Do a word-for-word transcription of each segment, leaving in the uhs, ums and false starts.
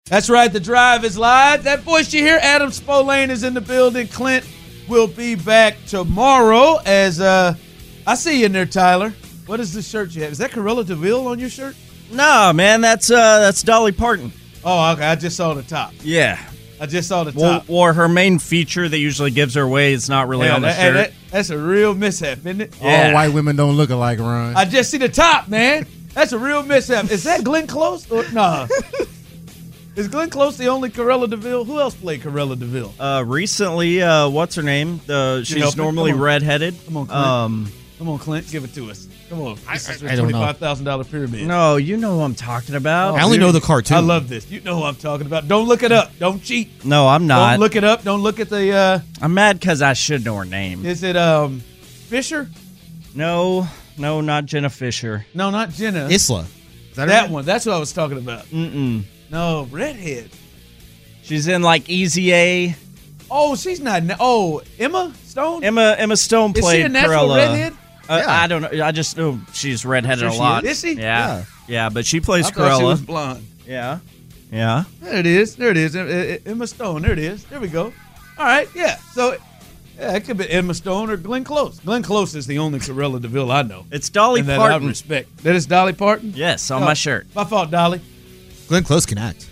That's right. The Drive is live. That voice you hear, Adam Spolane, is in the building. Clint will be back tomorrow. As uh, I see you in there, Tyler. What is this shirt you have? Is that Cruella DeVille on your shirt? No, man. That's uh, that's Dolly Parton. Oh, okay. I just saw the top. Yeah. I just saw the Well, top. or her main feature that usually gives her away is not really Yeah, on the that- shirt. that- that's a real mishap, isn't it? Yeah. All white women don't look alike, Ron. I just see the top, man. That's a real mishap. Is that Glenn Close? Or, nah. Is Glenn Close the only Cruella DeVille? Who else played Cruella DeVille? Uh, recently, uh, what's her name? The You help she's me? normally Come on. redheaded. Come on, Clint. Um, Come on, Clint. Give it to us. Come on. This is I- I don't know. twenty-five thousand dollars pyramid. no, you know who I'm talking about. I only know the cartoon. I love this. You know who I'm talking about. Don't look it up. Don't cheat. No, I'm not. Don't look it up. Don't look at the, uh, I'm mad because I should know her name. is it um Fisher? No, no, not Jenna Fisher. No, not Jenna. Isla. Is that, her that name? one. That's what I was talking about. Mm-mm. No, redhead. She's in like Easy A. Oh, she's not. Oh, Emma Stone? Emma Emma Stone Is played she a natural Cruella. redhead? Uh, Yeah. I don't know. I just know she's redheaded Sure a she lot. is. Is she? Yeah. Yeah. yeah, but she plays I thought she Cruella. was blonde. Yeah, yeah. There it is. There it is. E- E- Emma Stone. There it is. There we go. All right. Yeah. So, yeah, it could be Emma Stone or Glenn Close. Glenn Close is the only Cruella DeVille I know. It's Dolly and that I Parton. respect. That is Dolly Parton? Yes, on Oh, my shirt. My fault, Dolly. Glenn Close can act.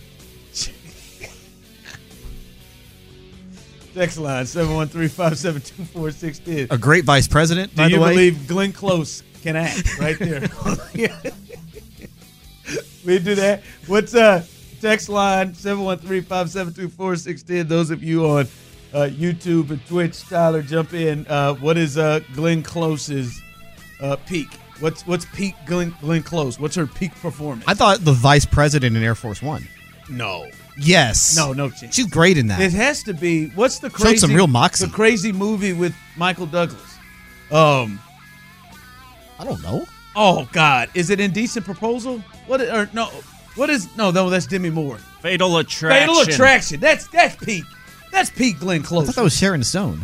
Text line seven one three, five seven two, four six one zero. A great vice president, Do by you the way. believe Glenn Close can act? Right there. We do that. What's uh text line seven one three, five seven two, four six one zero. Those of you on uh, YouTube and Twitch, Tyler, jump in. Uh, what is uh Glenn Close's uh, peak? What's what's peak Glenn Glenn Close? What's her peak performance? I thought the vice president in Air Force One. no. Yes. No, no chance. She's great in that. It has to be. What's the crazy? some real moxie. The crazy movie with Michael Douglas. Um. I don't know. Oh God, is it Indecent Proposal? What? Is, or no? What is? No, no, that's Demi Moore. Fatal Attraction. Fatal Attraction. That's that's peak. That's peak Glenn I Close. thought that was Sharon Stone.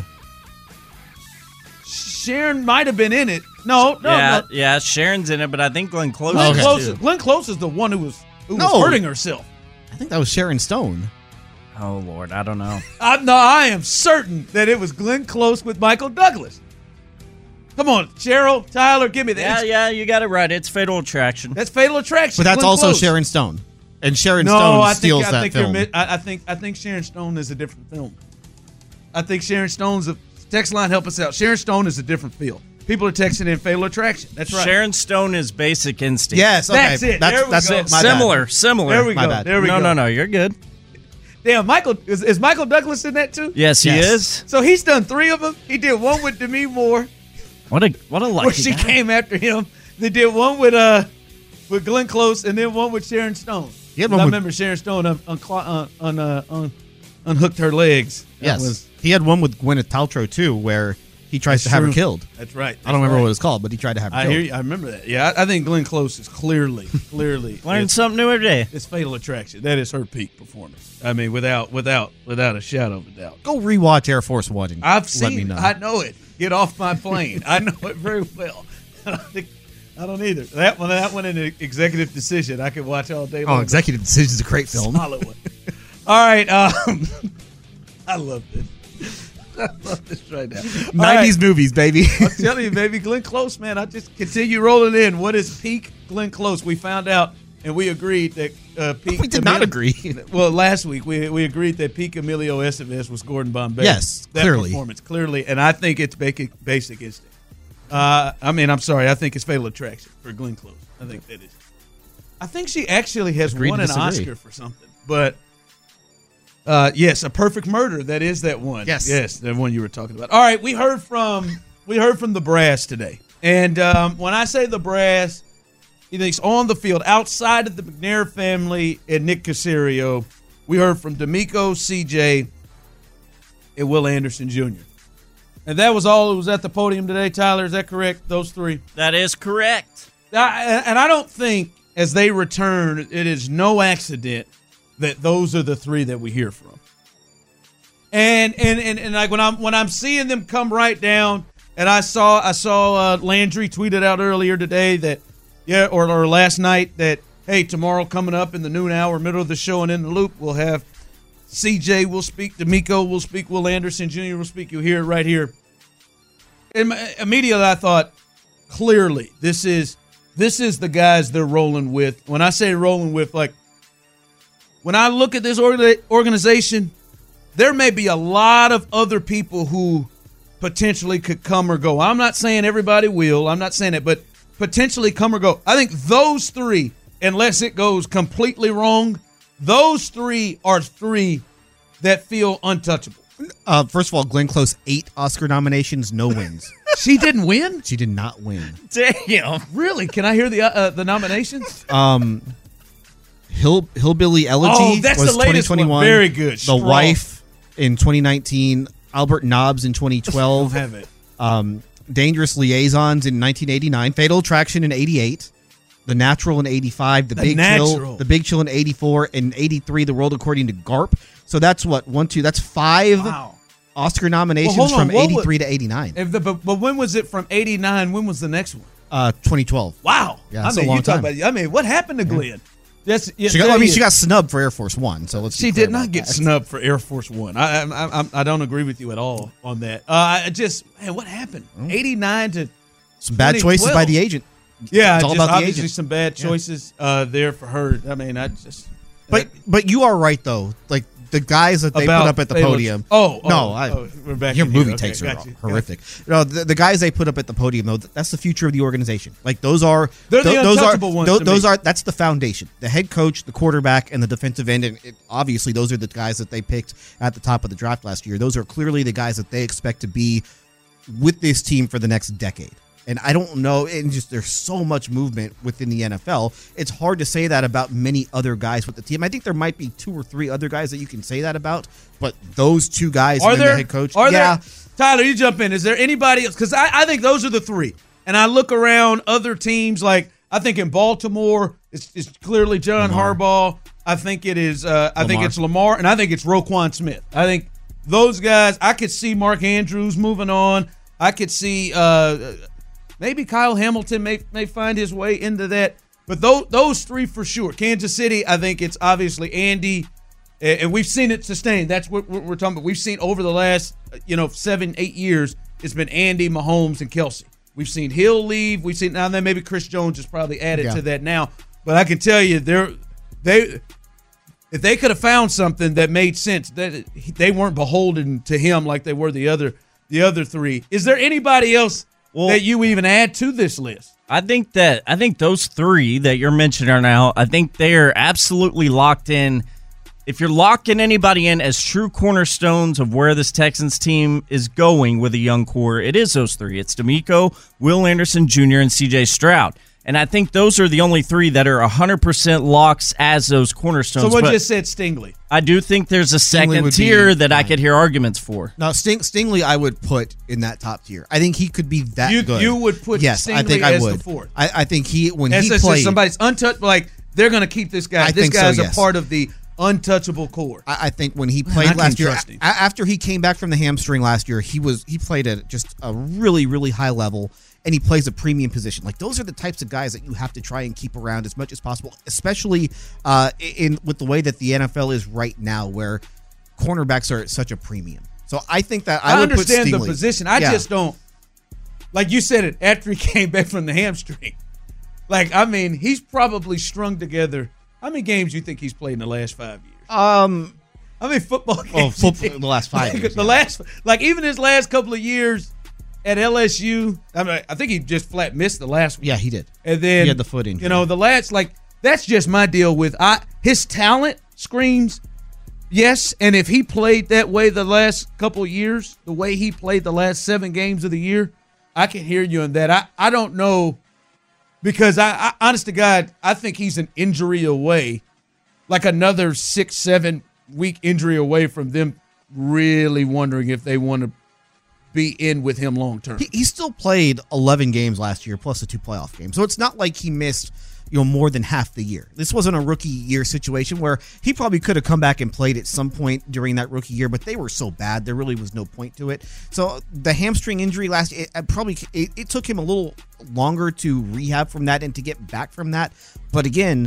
Sharon might have been in it. No, no, yeah, no. yeah. Sharon's in it, but I think Glenn Close Glenn, is Close too. Glenn Close is the one who was who No. was hurting herself. I think that was Sharon Stone. Oh Lord, I don't know. I no, I am certain that it was Glenn Close with Michael Douglas. Come on, Cheryl, Tyler, give me that. yeah, yeah, you got it right. It's Fatal Attraction. That's Fatal Attraction. But that's Glenn also Close. Sharon Stone. And Sharon No, Stone I steals think, I that think film. You're, mi- I, I think I think Sharon Stone is a different film. I think Sharon Stone's a text line. Help us out. Sharon Stone is a different feel. People are texting in Fatal Attraction. That's right. Sharon Stone is Basic Instinct. Yes, okay. That's it. That's, There we that's go. it. My similar, bad. similar. There we My go. bad. There we no, go. no, no. You're good. Damn, Michael is, is Michael Douglas in that too? Yes, he Yes. is. So he's done three of them. He did one with Demi Moore, What a what a where lucky she guy. came after him. They did one with uh with Glenn Close, and then one with Sharon Stone. He had I one with- remember Sharon Stone un, un, un, un, uh, un, unhooked her legs. That Yes. was- He had one with Gwyneth Paltrow, too, where he tries to have true. her killed. That's right. I don't remember That's what right. it's called, but he tried to have her I killed. hear you. I remember that. Yeah, I, I think Glenn Close is clearly, clearly Learn it's, something new every day. it's Fatal Attraction. That is her peak performance. I mean, without, without, without a shadow of a doubt. Go rewatch Air Force One and I've let seen. me know. I know it. Get off my plane. I know it very well. I don't think. I don't either. That one. That one in the Executive Decision. I could watch all day long. oh, Executive Decision is a great film. Solid one. All right. Um, I love this. I love this right now. All nineties right. movies, baby. I'm telling you, baby, Glenn Close, man. I just continue rolling in. What is peak Glenn Close? We found out, and we agreed that uh, peak. we did not agree. Well, last week we we agreed that peak Emilio Estevez was Gordon Bombay. Yes, that clearly. performance clearly, and I think it's basic basic instinct. Uh, I mean, I'm sorry, I think it's Fatal Attraction for Glenn Close. I think that is. I think she actually has Agreed won to an disagree. Oscar for something, but. Uh, yes, A Perfect Murder. That is that one. Yes. yes, the one you were talking about. All right, we heard from we heard from the brass today, and um, when I say the brass, he thinks on the field, outside of the McNair family and Nick Caserio, we heard from D'Amico, C J, and Will Anderson Junior And that was all who was at the podium today. Tyler, is that correct? Those three. That is correct. I, and I don't think as they return, it is no accident that those are the three that we hear from. And and, and and like when I'm when I'm seeing them come right down, and I saw I saw uh, Landry tweeted out earlier today that yeah, or, or last night that Hey, tomorrow coming up in the noon hour, middle of the show and in the loop, we'll have C J will speak, D'Amico will speak, Will Anderson Junior will speak. You'll hear it right here. And immediately I thought, clearly, this is this is the guys they're rolling with. When I say rolling with, like, when I look at this organization, there may be a lot of other people who potentially could come or go. I'm not saying everybody will. I'm not saying it, but potentially come or go. I think those three, unless it goes completely wrong, those three are three that feel untouchable. Uh, first of all, Glenn Close, eight Oscar nominations, no wins. She didn't win? She did not win. Damn. Really? Can I hear the uh, uh, the nominations? Um, Hill Hillbilly Elegy Oh, that's was the latest twenty twenty-one. one. Very good. The Strong. Wife in twenty nineteen. Albert Nobbs in twenty twelve. Have it. Um, Dangerous Liaisons in nineteen eighty-nine. Fatal Attraction in eighty-eight. The Natural in eighty-five. The, The Big Natural. Chill. The Big Chill in eighty-four. And eighty-three, The World According to Garp. So that's what? One, two. That's five Wow. Oscar nominations Well, hold on. from What eighty-three was- to eighty-nine. If the, but, but when was it from eighty-nine? When was the next one? Uh, twenty twelve. Wow. Yeah, I that's mean, a long you talk time. about. I mean, what happened to Glenn? That's, yeah, She got, there I mean, he she is. got snubbed for Air Force One, so let's. be She clear did not about get that. snubbed for Air Force One. I, I, I, I don't agree with you at all on that. Uh, I just, man, what happened? eighty-nine to Some bad choices by twenty twelve. the agent. Yeah, It's all just about the obviously agent. some bad choices uh, there for her. I mean, I just. But but you are right though. Like the guys that they About put up at the Fatal- podium. Oh, no, oh, I, oh, we're back your in movie here. Okay, takes are got you. horrific. No, the, the guys they put up at the podium though, that's the future of the organization. Like those are They're the tho- those are untouchable ones tho- to those me. are that's the foundation. The head coach, the quarterback, and the defensive end. And it, obviously, those are the guys that they picked at the top of the draft last year. Those are clearly the guys that they expect to be with this team for the next decade. And I don't know, and just there's so much movement within the N F L. It's hard to say that about many other guys with the team. I think there might be two or three other guys that you can say that about, but those two guys Are and then there? the head coach, Are yeah. there? Tyler, you jump in. Is there anybody else? Because I, I think those are the three. And I look around other teams, like I think in Baltimore, it's, it's clearly John Lamar. Harbaugh. I think it is. Uh, I think Lamar. it's Lamar, and I think it's Roquan Smith. I think those guys. I could see Mark Andrews moving on. I could see uh, maybe Kyle Hamilton may may find his way into that. But those those three for sure. Kansas City, I think it's obviously Andy. And we've seen it sustain. That's what we're talking about. We've seen over the last, you know, seven, eight years, it's been Andy, Mahomes, and Kelsey. We've seen Hill leave. We've seen now then maybe Chris Jones is probably added Yeah. to that now. But I can tell you, they're they if they could have found something that made sense, that they weren't beholden to him like they were the other the other three. Is there anybody else Well- that you even add to this list? I think that I think those three that you're mentioning are now, I think they are absolutely locked in. If you're locking anybody in as true cornerstones of where this Texans team is going with a young core, it is those three. It's D'Amico, Will Anderson Junior, and C J Stroud. And I think those are the only three that are one hundred percent locks as those cornerstones. Someone But just said Stingley. I do think there's a second would tier be that I fine. could hear arguments for. Now, Sting, Stingley, I would put in that top tier. I think he could be that You- good. you would put yes, I Stingley think I as the would. fourth. I, I think he when As he just played. somebody's untouched, like they're going to keep this guy. I this think so, guy's yes. a part of the untouchable core. I, I think when he I played can't last year, trust him. a- after he came back from the hamstring last year, he was he played at just a really really high level, and he plays a premium position. Like those are the types of guys that you have to try and keep around as much as possible, especially uh, in with the way that the N F L is right now, where cornerbacks are at such a premium. So I think that I, I, would understand put the Stingley. position. I Yeah. just don't. Like you said it after he came back from the hamstring. Like I mean, he's probably strung together. How many games do you think he's played in the last five years? Um, How many football games? oh, do you football, think- the last five Like, years. the yeah. last, like even his last couple of years at L S U. I mean, I think he just flat missed the last one. Yeah, he did. And then He had the foot injury. You know, the last like that's just my deal with I his talent screams yes, and if he played that way the last couple of years, the way he played the last seven games of the year, I can hear you in that. I, I don't know because I, I honest to God, I think he's an injury away, like another six, seven week injury away from them really wondering if they want to be in with him long term. He, he still played eleven games last year, plus the two playoff games. So it's not like he missed, you know, more than half the year. This wasn't a rookie year situation where he probably could have come back and played at some point during that rookie year, but they were so bad there really was no point to it. So the hamstring injury last, it, it probably it, it took him a little longer to rehab from that and to get back from that. But again,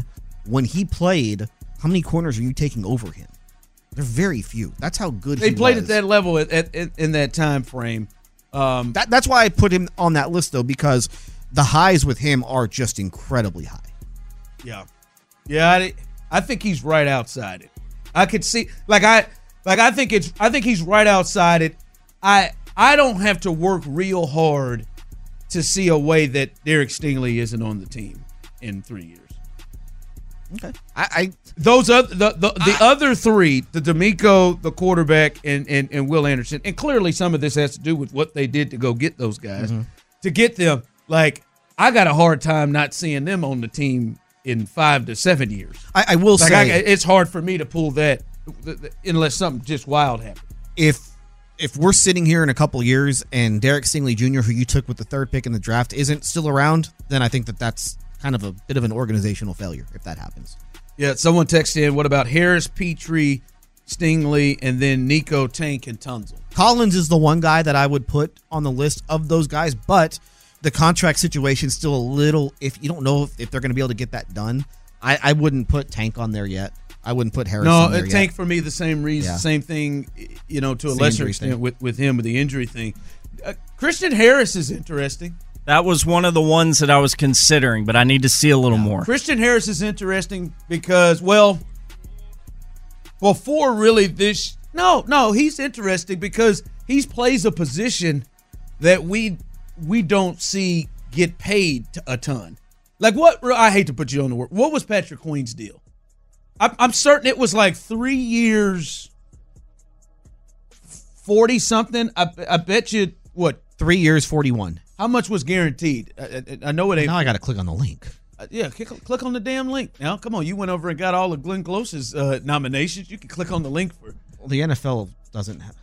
when he played, how many corners are you taking over him? They're very few. That's how good they he played was. at that level at, at, at, in that time frame. Um, that, that's why I put him on that list, though, because the highs with him are just incredibly high. Yeah, yeah. I, I think he's right outside it. I could see, like I, like I think it's. I think he's right outside it. I, I don't have to work real hard to see a way that Derek Stingley isn't on the team in three years. Okay, I, I those other the the, the I, other three, the D'Amico, the quarterback, and, and and Will Anderson, and clearly some of this has to do with what they did to go get those guys. Mm-hmm. To get them, like I got a hard time not seeing them on the team in five to seven years. I, I will like say I, it's hard for me to pull that unless something just wild happens. If if we're sitting here in a couple years and Derek Stingley Junior, who you took with the third pick in the draft, isn't still around, then I think that that's kind of a bit of an organizational failure if that happens. Yeah, someone texted in, what about Harris, Petrie, Stingley, and then Nico, Tank, and Tunzel? Collins is the one guy that I would put on the list of those guys, but the contract situation is still a little, if you don't know if, if they're going to be able to get that done, I, I wouldn't put Tank on there yet. I wouldn't put Harris no, on there No, Tank yet. for me, the same reason, yeah. same thing, you know, to a Same lesser extent with, with him, with the injury thing. Uh, Christian Harris is interesting. That was one of the ones that I was considering, but I need to see a little yeah. more. Christian Harris is interesting because, well, before really this, no, no, he's interesting because he plays a position that we we don't see get paid a ton. Like what? I hate to put you on the word. What was Patrick Queen's deal? I'm, I'm certain it was like three years, forty something. I, I bet you what? Three years, forty-one. How much was guaranteed? I, I, I know it ain't. Now I got to click on the link. Uh, yeah, click, click on the damn link. Now, come on. You went over and got all of Glenn Close's uh, nominations. You can click on the link for. Well, the N F L doesn't have.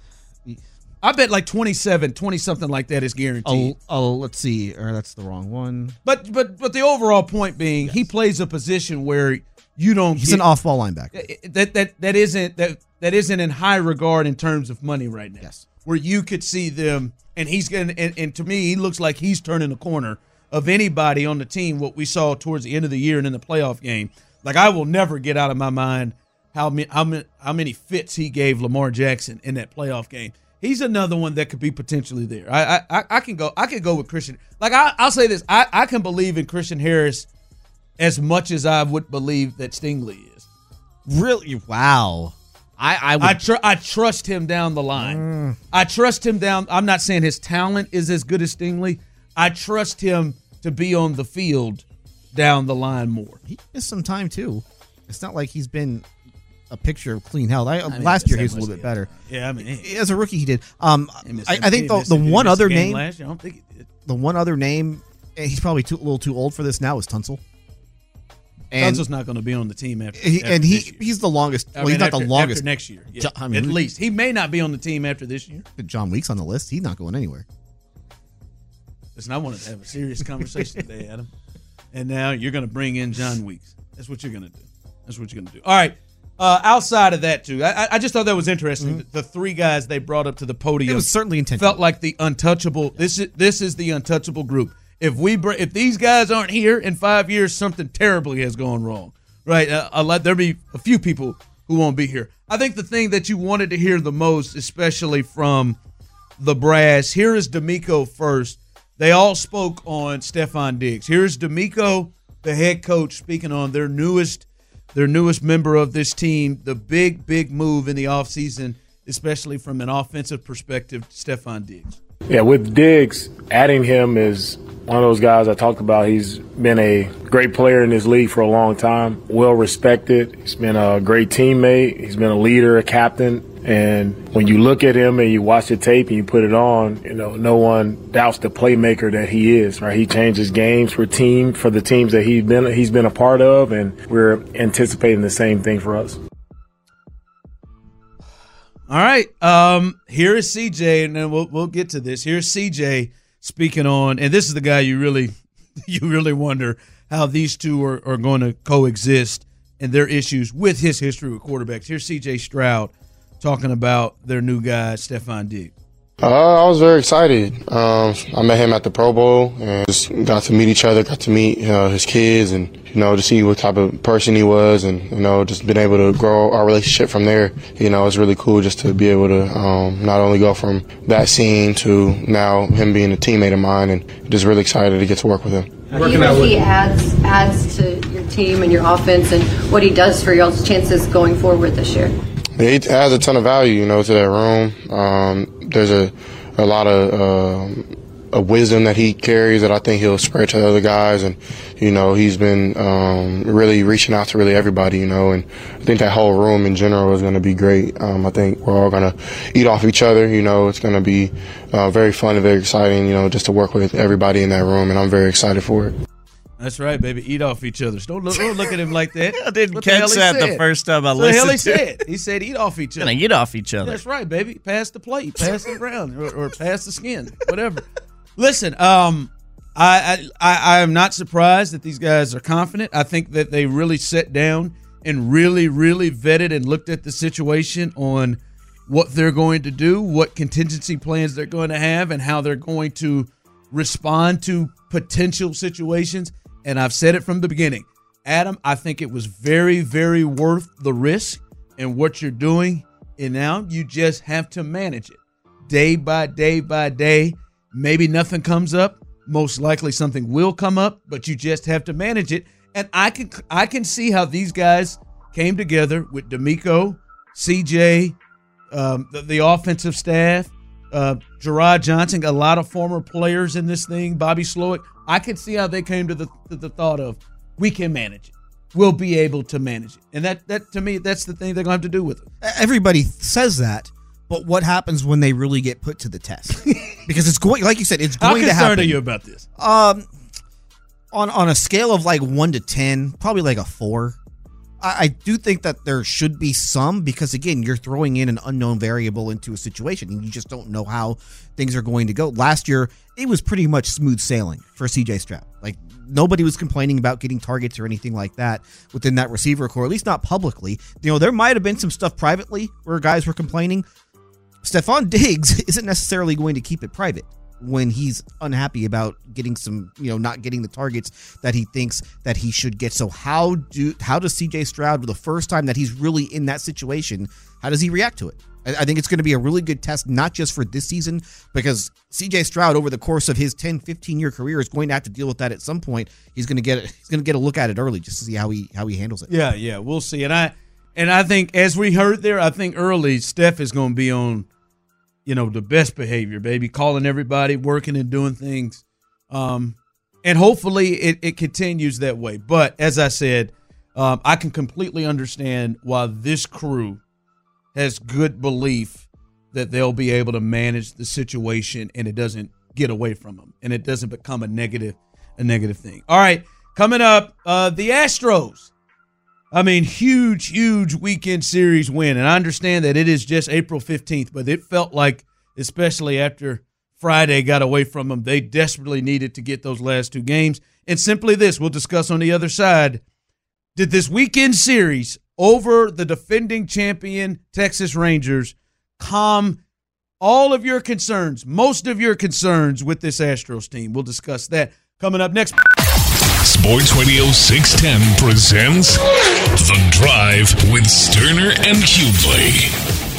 I bet like twenty-seven, twenty something like that is guaranteed. Oh, oh, let's see. Or that's the wrong one. But but but the overall point being, yes. he plays a position where you don't. He's get, an off-ball linebacker. That that that isn't that that isn't in high regard in terms of money right now. Yes. Where you could see them, and he's going and, and to me, he looks like he's turning the corner of anybody on the team. What we saw towards the end of the year and in the playoff game, like I will never get out of my mind how many how many how many fits he gave Lamar Jackson in that playoff game. He's another one that could be potentially there. I I, I can go I can go with Christian. Like I, I'll say this, I, I can believe in Christian Harris as much as I would believe that Stingley is. Really? Wow. I I, would, I, tr- I trust him down the line. Mm. I trust him down. I'm not saying his talent is as good as Stingley. I trust him to be on the field down the line more. He missed some time too. It's not like he's been a picture of clean health. I, I mean, last year he was a little bit better. Yeah, I mean, he, as a rookie he did. Um, he I, I think the, the one other name, last year. I don't think he did. the one other name, he's probably too, a little too old for this now, is Tunsil. And Tunsil's not going to be on the team after. He, after and he this year. he's the longest. I Well, mean, he's not after, the longest. After next year, yeah. John, I mean, at least he may not be on the team after this year. John Weeks on the list. He's not going anywhere. Listen, I wanted to have a serious conversation today, Adam. And now you're going to bring in John Weeks. That's what you're going to do. That's what you're going to do. All right. Uh, outside of that, too, I, I just thought that was interesting. Mm-hmm. The, the three guys they brought up to the podium. It was certainly intentional. Felt like the untouchable. This is this is the untouchable group. If we br- if these guys aren't here in five years, something terribly has gone wrong. Right? Uh, I'll let there be a few people who won't be here. I think the thing that you wanted to hear the most, especially from the brass, here is D'Amico first. They all spoke on Stefon Diggs. Here's D'Amico, the head coach, speaking on their newest their newest member of this team, the big, big move in the offseason, especially from an offensive perspective, Stefon Diggs. Yeah, with Diggs, adding him is one of those guys I talked about. He's been a great player in this league for a long time, well respected. He's been a great teammate. He's been a leader, a captain. And when you look at him and you watch the tape and you put it on, you know, no one doubts the playmaker that he is, right? He changes games for team, for the teams that he's been, he's been a part of, and we're anticipating the same thing for us. All right. Um, here is C J, and then we'll we'll get to this. Here's C J speaking on, and this is the guy you really you really wonder how these two are, are going to coexist and their issues with his history with quarterbacks. Here's C J Stroud talking about their new guy, Stefon Diggs. Uh, I was very excited. Um, I met him at the Pro Bowl and just got to meet each other, got to meet uh, his kids and, you know, to see what type of person he was and, you know, just been able to grow our relationship from there. You know, it's really cool just to be able to um, not only go from that scene to now him being a teammate of mine, and just really excited to get to work with him. How do you think he adds, adds to your team and your offense and what he does for y'all's chances going forward this year? He adds a ton of value, you know, to that room. Um, there's a, a lot of um, a wisdom that he carries that I think he'll spread to the other guys. And, you know, he's been um, really reaching out to really everybody, you know. And I think that whole room in general is going to be great. Um, I think we're all going to eat off each other, you know. It's going to be uh, very fun and very exciting, you know, just to work with everybody in that room. And I'm very excited for it. That's right, baby. Eat off each other. Don't look, don't look at him like that. I didn't What the catch hell he that the said? first time I What the hell listened he to it. said? He said eat off each other. Gonna eat off each other. That's right, baby. Pass the plate, pass it around, or, or pass the skin, whatever. Listen, um, I, I I am not surprised that these guys are confident. I think that they really sat down and really, really vetted and looked at the situation on what they're going to do, what contingency plans they're going to have, and how they're going to respond to potential situations. And I've said it from the beginning. Adam, I think it was very, very worth the risk and what you're doing. And now you just have to manage it day by day by day. Maybe nothing comes up. Most likely something will come up, but you just have to manage it. And I can I can see how these guys came together with DeMeco, C J, um, the, the offensive staff, uh, Gerard Johnson, a lot of former players in this thing, Bobby Slowick. I can see how they came to the to the thought of, we can manage it. We'll be able to manage it. And that, that to me, that's the thing they're going to have to do with it. Everybody says that, but what happens when they really get put to the test? Because it's going, like you said, it's How going to happen. concerned are you about this? Um, on on a scale of like one to ten, probably like a four. I, I do think that there should be some, because again, you're throwing in an unknown variable into a situation, and you just don't know how things are going to go. Last year, it was pretty much smooth sailing for C J Stroud. Like, nobody was complaining about getting targets or anything like that within that receiver core, at least not publicly. You know, there might have been some stuff privately where guys were complaining. Stephon Diggs isn't necessarily going to keep it private when he's unhappy about getting some, you know, not getting the targets that he thinks that he should get. So how do how does C J Stroud, the first time that he's really in that situation, how does he react to it? I, I think it's going to be a really good test, not just for this season, because C J Stroud over the course of his ten, fifteen year career is going to have to deal with that at some point. He's going to get it. He's going to get a look at it early just to see how he how he handles it. Yeah, yeah, we'll see. And I and I think, as we heard there, I think early Steph is going to be on, you know, the best behavior, baby, calling everybody, working and doing things. Um, and hopefully it, it continues that way. But as I said, um, I can completely understand why this crew has good belief that they'll be able to manage the situation and it doesn't get away from them and it doesn't become a negative, a negative thing. All right, coming up, uh, the Astros. I mean, huge, huge weekend series win. And I understand that it is just April fifteenth, but it felt like, especially after Friday got away from them, they desperately needed to get those last two games. And simply this, we'll discuss on the other side. Did this weekend series over the defending champion Texas Rangers calm all of your concerns, most of your concerns with this Astros team? We'll discuss that coming up next. Sports Radio six ten presents The Drive with Sterner and Hughley.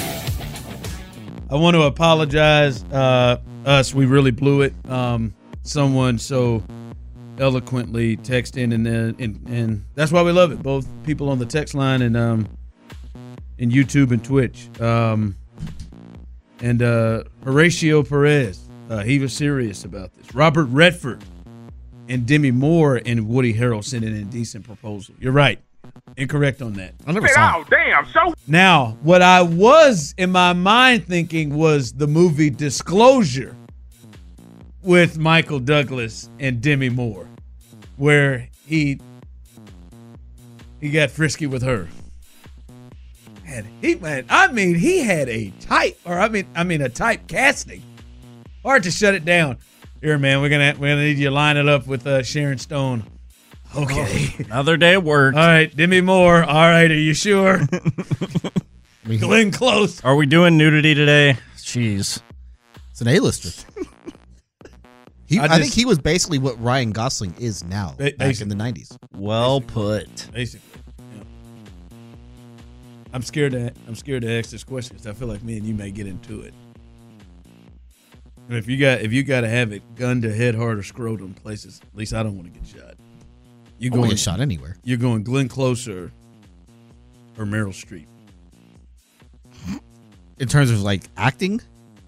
I want to apologize, uh, us. We really blew it. Um, someone so eloquently text in, and, and and that's why we love it. Both people on the text line and um, in YouTube and Twitch. Um, and uh, Horatio Perez, uh, he was serious about this. Robert Redford and Demi Moore and Woody Harrelson sent in a decent proposal. You're right. Incorrect on that. I never saw it. Oh, damn. So Now, what I was in my mind thinking was the movie Disclosure with Michael Douglas and Demi Moore, where he he got frisky with her. And he man, I mean, he had a type, or I mean, I mean, a type casting. Hard to shut it down. Here, man, we're gonna we're gonna need you to line it up with uh, Sharon Stone. Okay. Another day at work. All right, Demi Moore. All right, are you sure? Glenn Close. Are we doing nudity today? Jeez. It's an A-lister. He, I I, just- think he was basically what Ryan Gosling is now, Ba- back in basically. the nineties. Well put. Basically, yeah. I'm scared to I'm scared to ask this question because I feel like me and you may get into it. And if you got if you got to have it gun to head, heart, or scrotum places, at least I don't want to get shot. You Going going get shot anywhere. You're going Glenn Close or, or Meryl Streep. In terms of like acting,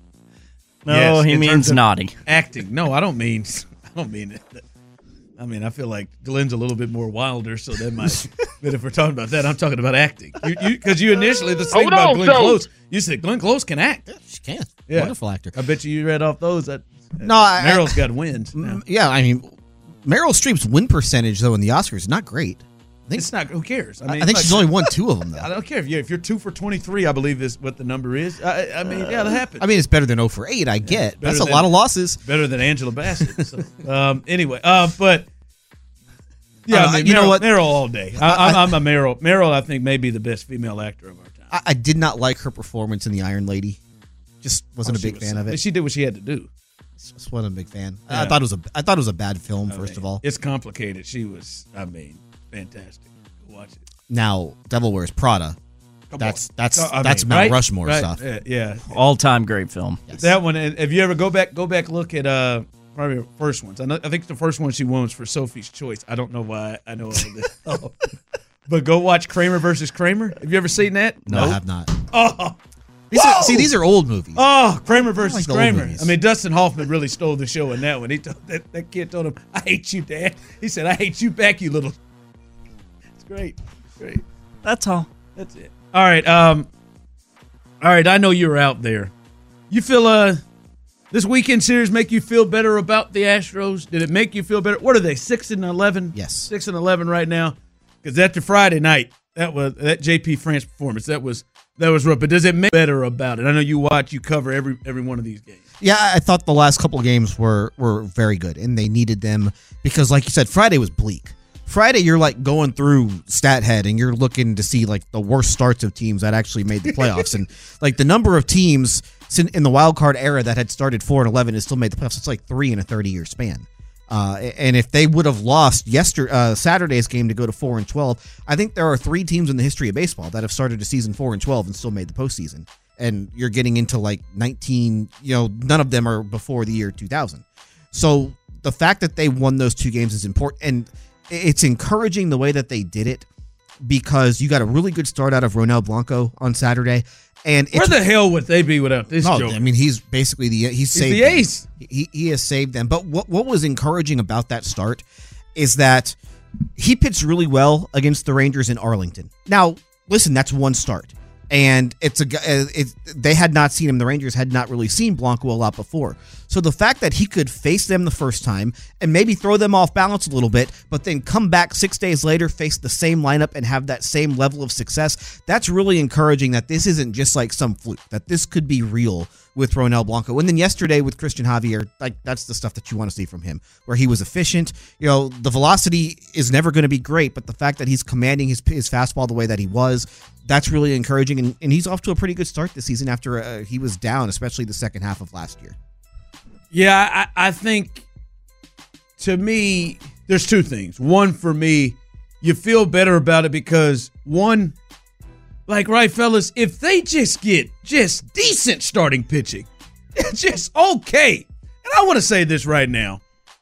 No, Yes, he in means terms of naughty. Acting. No, I don't mean I don't mean it. I mean, I feel like Glenn's a little bit more wilder, so that might. But if we're talking about that, I'm talking about acting. You, because you, you initially the thing Hold about on, Glenn Joe. Close, you said Glenn Close can act. yeah, she can. Yeah. Wonderful actor. I bet you you read off those. That No, I- Meryl's got wins. now. Mm, Yeah, I mean, Meryl Streep's win percentage though in the Oscars is not great. I think, It's not. Who cares? I, mean, I think like, she's only won two of them though. I don't care if you if you're two for twenty-three. I believe is what the number is. I, I mean, yeah, that happens. I mean, it's better than zero for eight. I get better that's a than- lot of losses. better than Angela Bassett. So, um, anyway, uh, but yeah, Uh, I mean, you know Meryl, what? Meryl all day. I, I'm, I'm a Meryl. Meryl, I think, may be the best female actor of our time. I, I did not like her performance in The Iron Lady. Just wasn't Oh, a she big was- fan of it. She did what she had to do. Just wasn't a big fan. Yeah. I thought it was a I thought it was a bad film. I First mean, of all, it's complicated. She was, I mean, fantastic. Go watch it. now Devil Wears Prada. Come That's on. that's Uh, I that's mean, Mount right? Rushmore Right? stuff. Yeah, yeah. All time great film. That one. And if you ever go back, go back, look at uh probably the first ones. I know. I think the first one she won was for Sophie's Choice. I don't know why I know all of this. Oh. But go watch Kramer versus Kramer. Have you ever seen that? No, I have not. Oh, These are, Whoa! see, these are old movies. oh, Kramer versus like the old Kramer. movies. I mean, Dustin Hoffman really stole the show in that one. He told that, that kid told him, "I hate you, Dad." He said, "I hate you back, you little." It's great, great. That's all. That's it. All right. Um. All right. I know you're out there. You feel uh this weekend series make you feel better about the Astros? Did it make you feel better? What are they? Six and eleven. Yes. Six and eleven right now. Because after Friday night, that was that J P France performance. That was that was rough. But does it make better about it? I know you watch, you cover every every one of these games. Yeah, I thought the last couple of games were were very good, and they needed them because, like you said, Friday was bleak. Friday, you're like going through StatHead and you're looking to see like the worst starts of teams that actually made the playoffs, and like the number of teams sin- in the wild card era that had started four and eleven and still made the playoffs. It's like three in a thirty year span. Uh, and if they would have lost yesterday uh, Saturday's game to go to four and twelve, I think there are three teams in the history of baseball that have started a season four and twelve and still made the postseason. And you're getting into like nineteen, you know, none of them are before the year two thousand. So the fact that they won those two games is important, and it's encouraging the way that they did it because you got a really good start out of Ronel Blanco on Saturday. And Where it's, the hell would they be without this no, joke? I mean, he's basically the he's He's saved the them. ace. He he has saved them. But what what was encouraging about that start is that he pitched really well against the Rangers in Arlington. Now, listen, that's one start. And it's a it, they had not seen him. The Rangers had not really seen Blanco a lot before. So the fact that he could face them the first time and maybe throw them off balance a little bit, but then come back six days later, face the same lineup and have that same level of success, that's really encouraging that this isn't just like some fluke, that this could be real with Ronel Blanco. And then yesterday with Christian Javier, like that's the stuff that you want to see from him, where he was efficient. You know, the velocity is never going to be great, but the fact that he's commanding his his fastball the way that he was, that's really encouraging. And, and he's off to a pretty good start this season after uh, he was down, especially the second half of last year. Yeah, I, I think to me, there's two things. One, for me, you feel better about it because one, like, right, fellas, if they just get just decent starting pitching, just okay. And I want to say this right now.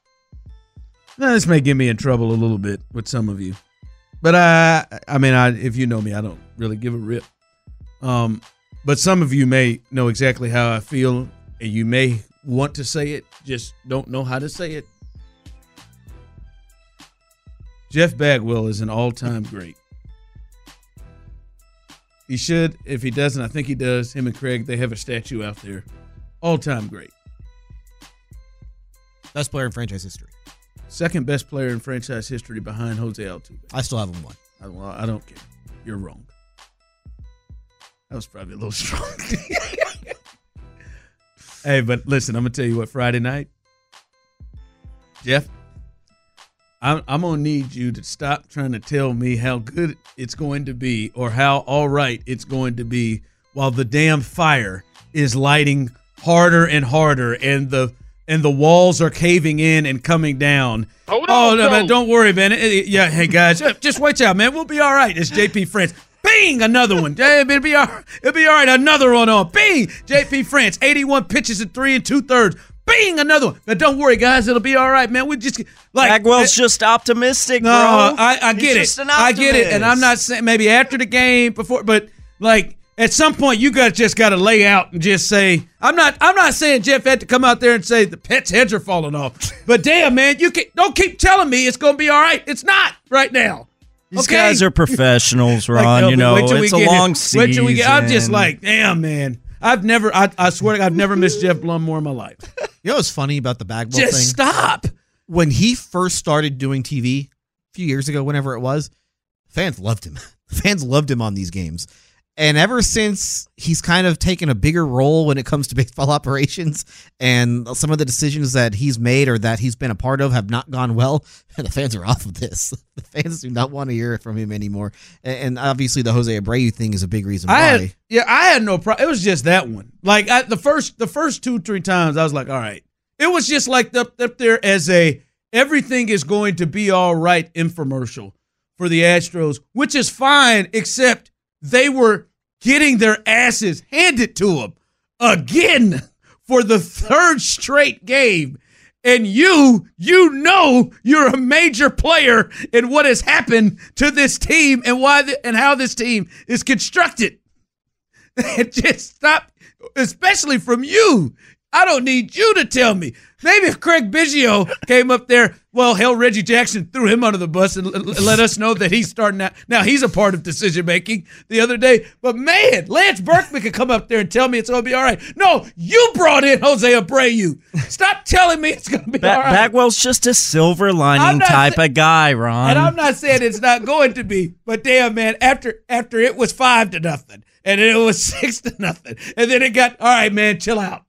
Now, this may get me in trouble a little bit with some of you. But I, I mean, I, if you know me, I don't really give a rip. Um, but some of you may know exactly how I feel, and you may want to say it, just don't know how to say it. Jeff Bagwell is an all-time great. He should. If he doesn't, I think he does. Him and Craig, they have a statue out there. All-time great. Best player in franchise history. Second best player in franchise history behind Jose Altuve. I still have him one. I, well, I don't care. You're wrong. That was probably a little strong. Hey, but listen, I'm going to tell you what, Friday night, Jeff, I'm, I'm going to need you to stop trying to tell me how good it's going to be or how all right it's going to be while the damn fire is lighting harder and harder, and the and the walls are caving in and coming down. Hold oh on, no, man, Coach. don't worry, man. It- it- yeah, hey guys, just watch out, man. We'll be all right. It's J P France. Bing, another one. Hey, it'll be all right. It'll be all right. Another one on. Bing, J P France. eighty-one pitches in three and two thirds. Bing, another one. But don't worry, guys. It'll be all right, man. We just like Bagwell's just optimistic, no, bro. I, I He's get it. just an I get it, and optimist. I'm not saying maybe after the game before, but like at some point you got just got to lay out and just say, I'm not. I'm not saying Jeff had to come out there and say the Pets' heads are falling off, but damn, man, you can, don't keep telling me it's going to be all right. It's not right now. These okay? guys are professionals, Ron. Like, no, you but know, wait till we it's a get long here. season. Wait till we get. I'm just like, damn, man. I've never. I, I swear, to God, I've never missed Jeff Blum more in my life. You know what's funny about the Bagwell Just thing? stop. When he first started doing T V a few years ago, whenever it was, fans loved him. Fans loved him on these games. And ever since he's kind of taken a bigger role when it comes to baseball operations, and some of the decisions that he's made or that he's been a part of have not gone well, and the fans are off of this. The fans do not want to hear it from him anymore. And obviously the Jose Abreu thing is a big reason I why. had, yeah, I had no problem. It was just that one. Like I, the first, the first two, three times, I was like, all right. It was just like up, up there as a everything is going to be all right infomercial for the Astros, which is fine, except they were getting their asses handed to them again for the third straight game. And you, you know, you're a major player in what has happened to this team and why the, and how this team is constructed. And just stop, especially from you. I don't need you to tell me. Maybe if Craig Biggio came up there, well, hell, Reggie Jackson threw him under the bus and l- let us know that he's starting out. Now he's a part of decision making the other day. But man, Lance Berkman could come up there and tell me it's going to be all right. No, you brought in Jose Abreu. Stop telling me it's going to be Ba- all right. Bagwell's just a silver I'm lining not type sa- of guy, Ron. And I'm not saying it's not going to be, but damn, man, after after it was five to nothing, and then it was six to nothing, and then it got all right, man, chill out.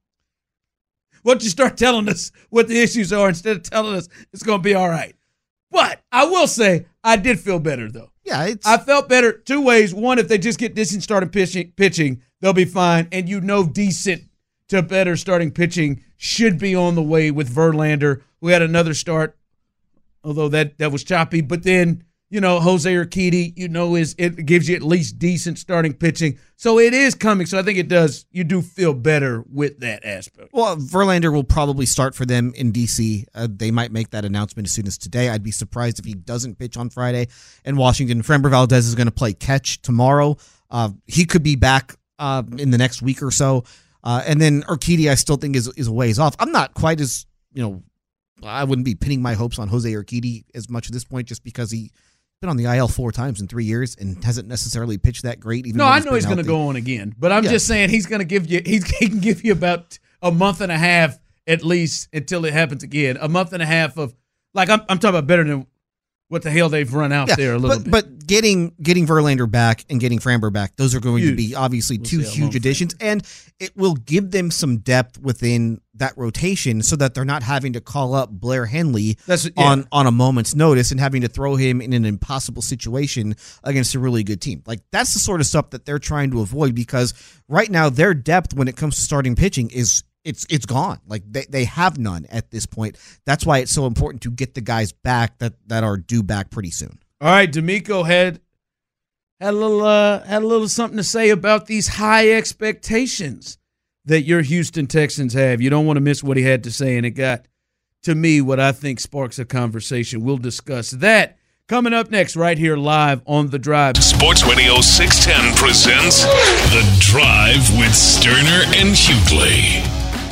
Why don't you start telling us what the issues are instead of telling us it's going to be all right? But I will say I did feel better though. Yeah, it's I felt better two ways. One, if they just get decent starting pitching, pitching, they'll be fine. And you know, decent to better starting pitching should be on the way with Verlander, who had another start, although that, that was choppy. But then, you know, Jose Urquidy, you know, is it gives you at least decent starting pitching. So it is coming. So I think it does. You do feel better with that aspect. Well, Verlander will probably start for them in D C. Uh, they might make that announcement as soon as today. I'd be surprised if he doesn't pitch on Friday. And Washington, Framber Valdez is going to play catch tomorrow. Uh, he could be back uh, in the next week or so. Uh, and then Urquidy, I still think is is a ways off. I'm not quite as, you know, I wouldn't be pinning my hopes on Jose Urquidy as much at this point just because he been on the I L four times in three years and hasn't necessarily pitched that great. Even No, when I he's know been he's going to healthy. go on again, but I'm Yeah. just saying he's going to give you he's, he can give you about a month and a half at least until it happens again. A month and a half of like I'm I'm talking about better than what the hell they've run out Yeah, there a little but, bit. But getting getting Verlander back and getting Framber back, those are going Huge. to be obviously We'll two see how long huge additions, and it will give them some depth within that rotation so that they're not having to call up Blair Henley That's- yeah. on, on a moment's notice and having to throw him in an impossible situation against a really good team. Like that's the sort of stuff that they're trying to avoid because right now their depth when it comes to starting pitching is It's it's gone. Like they, they have none at this point. That's why it's so important to get the guys back that, that are due back pretty soon. All right, D'Amico had had a little uh, had a little something to say about these high expectations that your Houston Texans have. You don't want to miss what he had to say, and it got to me what I think sparks a conversation. We'll discuss that coming up next, right here live on The Drive. Sports Radio six ten presents The Drive with Sterner and Hughley.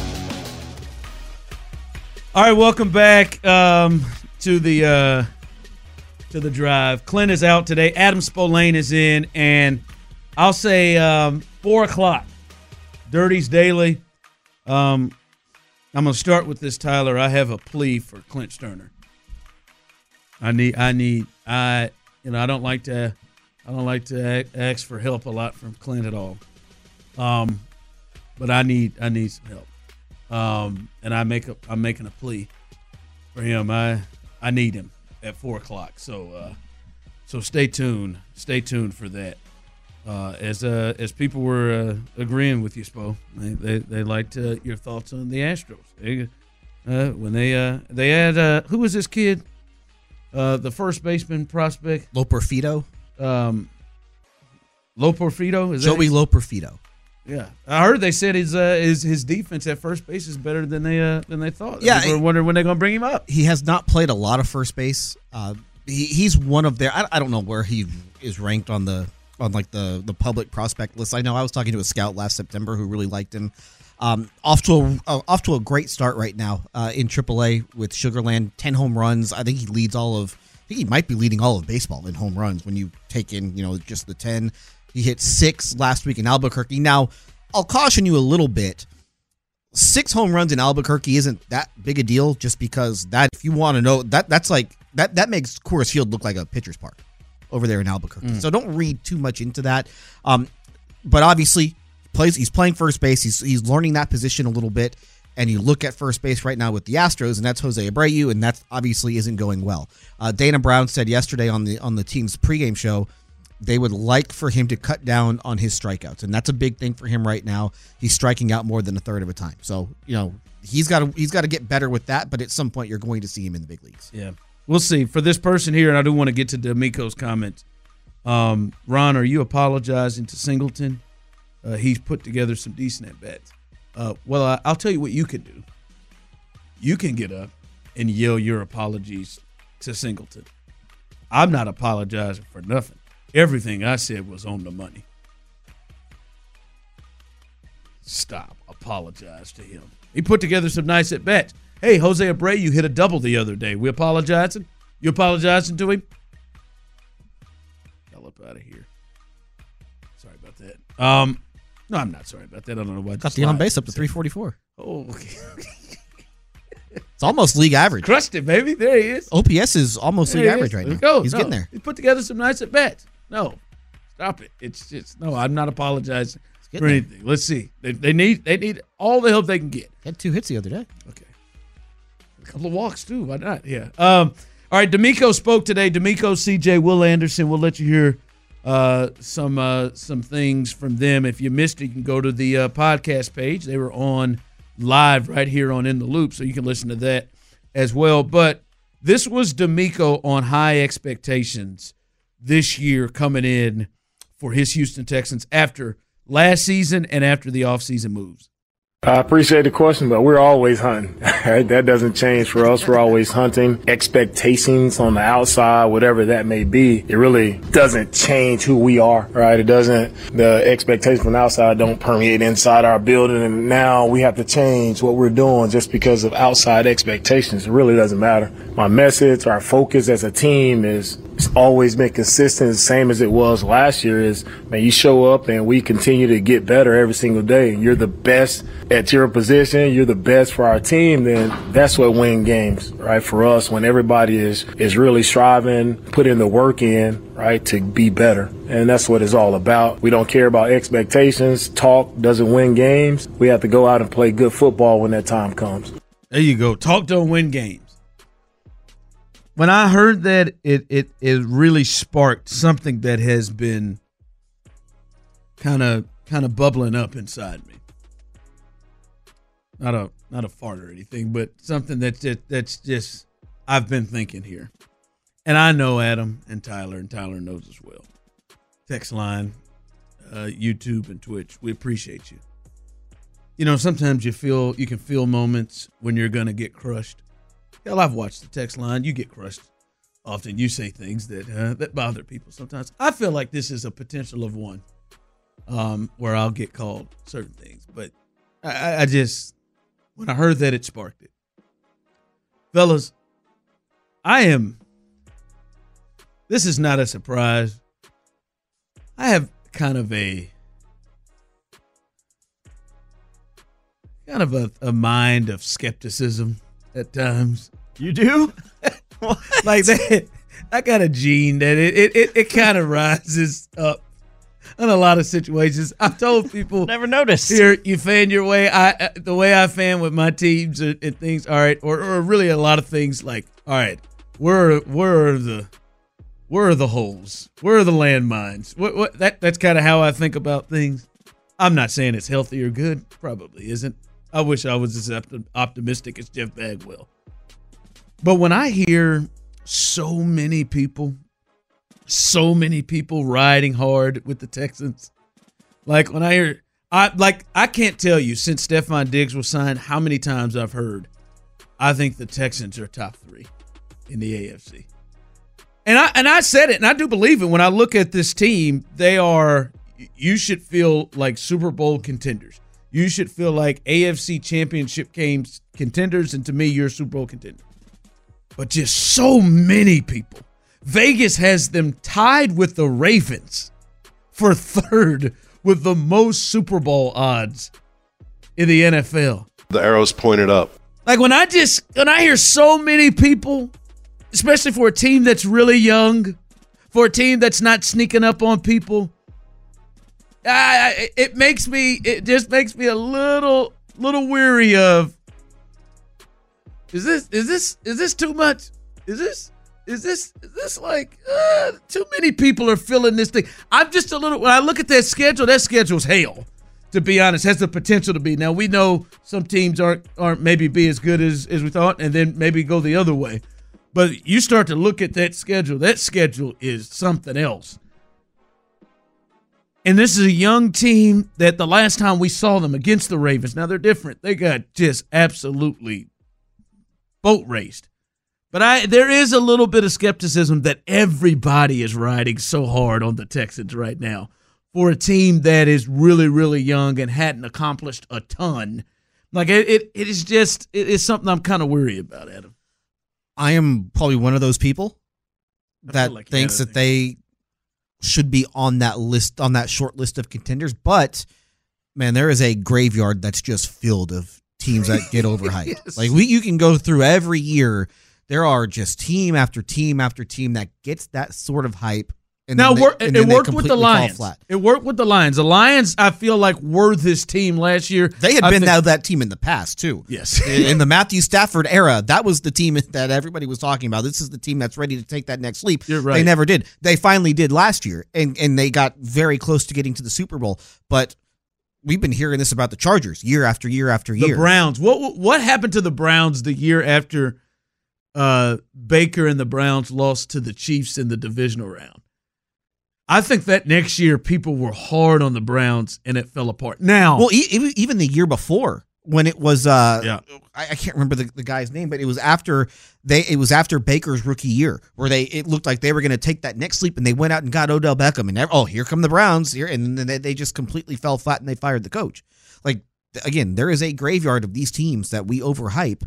All right, welcome back um, to the uh, to the Drive. Clint is out today. Adam Spolane is in, and I'll say um, four o'clock. Dirty's Daily. Um, I'm going to start with this, Tyler. I have a plea for Clint Sterner. I need, I need, I, you know, I don't like to, I don't like to ask for help a lot from Clint at all. Um, but I need, I need some help. Um, and I make a, I'm making a plea for him. I, I need him at four o'clock. So, uh, so stay tuned. Stay tuned for that. Uh, as uh, as people were uh, agreeing with you, Spo, they they, they liked uh, your thoughts on the Astros. They, uh, when they uh, they had uh, who was this kid? Uh, the first baseman prospect, Loperfido. Um, Loperfido is Joey that Loperfido. Yeah, I heard they said his uh, his his defense at first base is better than they uh, than they thought. Yeah, we were wondering when they're going to bring him up. He has not played a lot of first base. Uh, he, he's one of their. I, I don't know where he is ranked on the on like the the public prospect list. I know I was talking to a scout last September who really liked him. Um, off to a uh, off to a great start right now uh, in triple A with Sugarland. ten home runs. I think he leads all of. I think he might be leading all of baseball in home runs when you take in you know just the ten. He hit six last week in Albuquerque. Now, I'll caution you a little bit. Six home runs in Albuquerque isn't that big a deal just because that, if you want to know, that that's like, that, that makes Coors Field look like a pitcher's park over there in Albuquerque. Mm. So don't read too much into that. Um, but obviously, plays. he's playing first base. He's, he's learning that position a little bit. And you look at first base right now with the Astros, and that's Jose Abreu, and that obviously isn't going well. Uh, Dana Brown said yesterday on the on the team's pregame show, they would like for him to cut down on his strikeouts, and that's a big thing for him right now. He's striking out more than a third of a time, so you know he's got to he's got to get better with that. But at some point, you're going to see him in the big leagues. Yeah, we'll see. For this person here, and I do want to get to D'Amico's comments. Um, Ron, are you apologizing to Singleton? Uh, he's put together some decent at bats. Uh, well, I, I'll tell you what you can do. You can get up and yell your apologies to Singleton. I'm not apologizing for nothing. Everything I said was on the money. Stop. Apologize to him. He put together some nice at-bats. Hey, Jose Abreu hit a double the other day. We apologizing? You apologizing to him? Y'all up out of here. Sorry about that. Um, no, I'm not sorry about that. I don't know why. Got the on base up to three forty-four. Oh, okay. It's almost league average. Crushed it, baby. There he is. O P S is almost there league average right now. Go. He's no, getting there. He put together some nice at-bats. No, stop it. It's just no. I'm not apologizing for anything. Let's see. They, they need they need all the help they can get. Had two hits the other day. Okay, a couple of walks too. Why not? Yeah. Um. All right. D'Amico spoke today. D'Amico, C J, Will Anderson. We'll let you hear uh, some uh, some things from them. If you missed it, you can go to the uh, podcast page. They were on live right here on In the Loop, so you can listen to that as well. But this was D'Amico on high expectations this year coming in for his Houston Texans after last season and after the offseason moves. I appreciate the question, but we're always hunting. That doesn't change for us. We're always hunting. Expectations on the outside, whatever that may be, it really doesn't change who we are, right? It doesn't, the expectations from the outside don't permeate inside our building, and now we have to change what we're doing just because of outside expectations. It really doesn't matter. My message, our focus as a team is it's always been consistent, the same as it was last year, is, man, you show up and we continue to get better every single day, and you're the best at your position, you're the best for our team, then that's what wins games, right? For us, when everybody is, is really striving, putting the work in, right, to be better. And that's what it's all about. We don't care about expectations. Talk doesn't win games. We have to go out and play good football when that time comes. There you go. Talk don't win games. When I heard that, it it it really sparked something that has been kind of kind of bubbling up inside me. Not a not a fart or anything, but something that's just, that's just I've been thinking here, and I know Adam and Tyler, and Tyler knows as well. Text line, uh, YouTube, and Twitch. We appreciate you. You know, sometimes you feel you can feel moments when you're gonna get crushed. Hell, I've watched the text line. You get crushed. Often you say things that uh, that bother people sometimes. I feel like this is a potential of one um, where I'll get called certain things. But I, I just, when I heard that, it sparked it. Fellas, I am, this is not a surprise. I have kind of a, kind of a, a mind of skepticism at times. You do? Like that, I got a gene that it it, it, it kind of rises up in a lot of situations. I've told people, never noticed. Here, you fan your way. I the way I fan with my teams and, and things. All right, or or really a lot of things. Like, all right, where where are the Where are the holes? Where are the landmines? What? What? That that's kind of how I think about things. I'm not saying it's healthy or good. Probably isn't. I wish I was as optimistic as Jeff Bagwell. But when I hear so many people, so many people riding hard with the Texans, like when I hear, I like I can't tell you since Stephon Diggs was signed how many times I've heard, I think the Texans are top three in the A F C. And I and I said it, and I do believe it. When I look at this team, they are, you should feel like Super Bowl contenders. You should feel like A F C championship games contenders, and to me, you're a Super Bowl contender. But just so many people. Vegas has them tied with the Ravens for third with the most Super Bowl odds in the N F L. The arrow's pointed up. Like when I just, when I hear so many people, especially for a team that's really young, for a team that's not sneaking up on people, I, it makes me, it just makes me a little, little weary of, is this, is this, is this too much? Is this, is this, is this like, uh, too many people are filling this thing? I'm just a little, when I look at that schedule, that schedule's hell, to be honest, has the potential to be. Now, we know some teams aren't, aren't maybe be as good as, as we thought, and then maybe go the other way. But you start to look at that schedule, that schedule is something else. And this is a young team that the last time we saw them against the Ravens, now they're different. They got just absolutely boat raced. But I there is a little bit of skepticism that everybody is riding so hard on the Texans right now for a team that is really, really young and hadn't accomplished a ton. Like, it, it, it is just, it is something I'm kind of worried about, Adam. I am probably one of those people that like thinks that they should be on that list, on that short list of contenders. But, man, there is a graveyard that's just filled of teams that get overhyped. Yes. Like, we, you can go through every year. There are just team after team after team that gets that sort of hype. And now, they, wor- and it worked with the Lions. It worked with the Lions. The Lions, I feel like, were this team last year. They had I been think- that, that team in the past, too. Yes. In the Matthew Stafford era, that was the team that everybody was talking about. This is the team that's ready to take that next leap. You're right. They never did. They finally did last year, and, and they got very close to getting to the Super Bowl. But we've been hearing this about the Chargers year after year after year. The Browns. What what happened to the Browns the year after uh, Baker and the Browns lost to the Chiefs in the divisional round? I think that next year people were hard on the Browns and it fell apart. Now, well, e- even the year before when it was, uh, yeah. I, I can't remember the, the guy's name, but it was after they, it was after Baker's rookie year where they, it looked like they were going to take that next leap, and they went out and got Odell Beckham, and they, oh, here come the Browns here, and then they, they just completely fell flat and they fired the coach. Like, again, there is a graveyard of these teams that we overhype.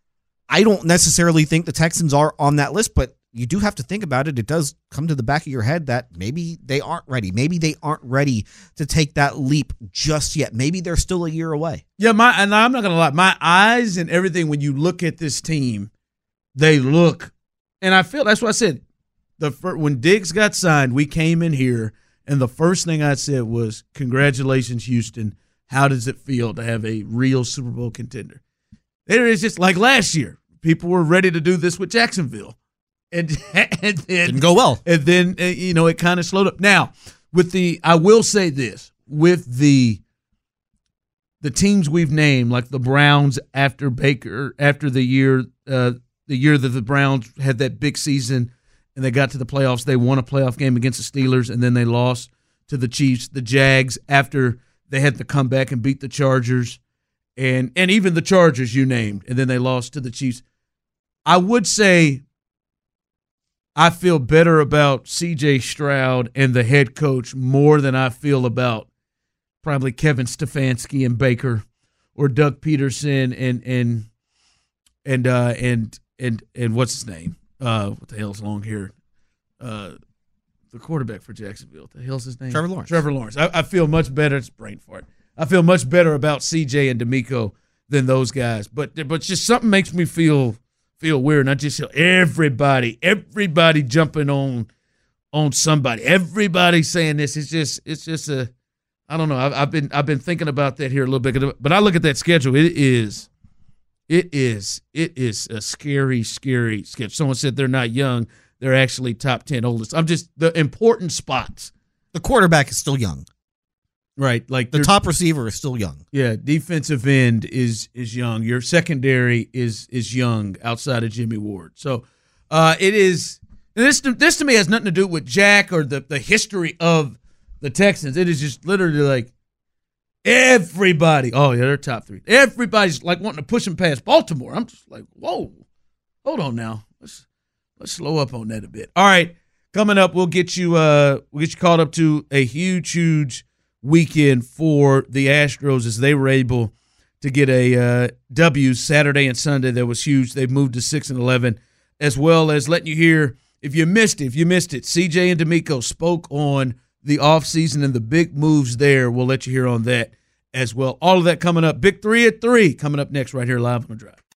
I don't necessarily think the Texans are on that list, but you do have to think about it. It does come to the back of your head that maybe they aren't ready. Maybe they aren't ready to take that leap just yet. Maybe they're still a year away. Yeah, my and I'm not going to lie. My eyes and everything, when you look at this team, they look, and I feel, that's what I said. The when Diggs got signed, we came in here, and the first thing I said was, congratulations, Houston. How does it feel to have a real Super Bowl contender? There is just like last year. People were ready to do this with Jacksonville. And, and then, didn't go well. And then, uh, you know, it kind of slowed up. Now, with the, I will say this, with the the teams we've named, like the Browns after Baker, after the year, uh, the year that the Browns had that big season and they got to the playoffs, they won a playoff game against the Steelers, and then they lost to the Chiefs. The Jags, after they had to come back and beat the Chargers, and and even the Chargers you named, and then they lost to the Chiefs. I would say I feel better about C J Stroud and the head coach more than I feel about probably Kevin Stefanski and Baker, or Doug Peterson and and and uh, and and and what's his name? Uh, what the hell's long hair? Uh, the quarterback for Jacksonville. What the hell's his name? Trevor Lawrence. Trevor Lawrence. I, I feel much better. It's brain fart. I feel much better about C J and D'Amico than those guys. But but just something makes me feel. feel weird, and I just feel everybody, everybody jumping on on somebody. Everybody saying this. It's just, it's just a, I don't know. I've, I've been, I've been thinking about that here a little bit, but I look at that schedule. It is, it is, it is a scary, scary schedule. Someone said they're not young. they're actually top ten oldest. I'm just the important spots. The quarterback is still young. Right, like the top receiver is still young. Yeah, defensive end is is young. Your secondary is is young outside of Jimmy Ward. So uh, it is this. This to me has nothing to do with Jack or the the history of the Texans. It is just literally like everybody. Oh yeah, they're top three. Everybody's like wanting to push them past Baltimore. I'm just like, whoa, hold on now. Let's let's slow up on that a bit. All right, coming up, we'll get you uh we'll get you caught up to a huge, huge weekend for the Astros as they were able to get a uh, W Saturday and Sunday that was huge. They've moved to six and eleven, as well as letting you hear, if you missed it, if you missed it, C J and D'Amico spoke on the offseason and the big moves there. We'll let you hear on that as well. All of that coming up. Big three at three coming up next right here live on The Drive.